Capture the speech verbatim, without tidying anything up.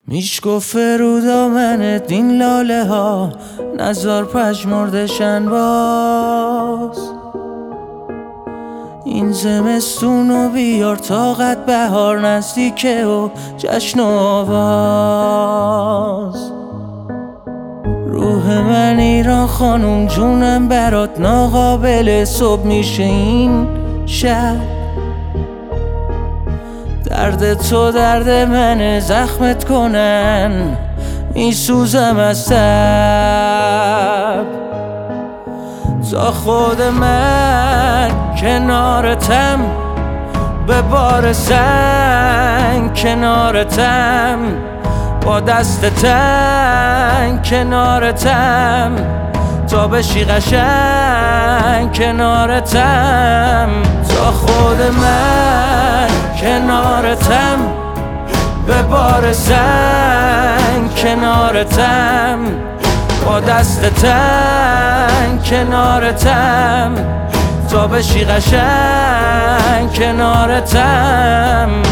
میشکفت رو دامنت این لاله ها نزار پژمردشن باز. این زمستونو بیار طاقت بهار نزدیکه و جشن و آواز. روح من ایران خانوم جونم برات ناقابل صبح میشه این شب. درد تو درد منه زخمت کنن میسوزم از تب. تا خود من کنارتم به بار سنگ کنارتم با دست تنگ کنارتم تا بشی قشنگ کنارتم. تا خود من کنارتم به بار سنگ کنارتم با دست تنگ کنارتم تا بشی قشنگ کنارتم.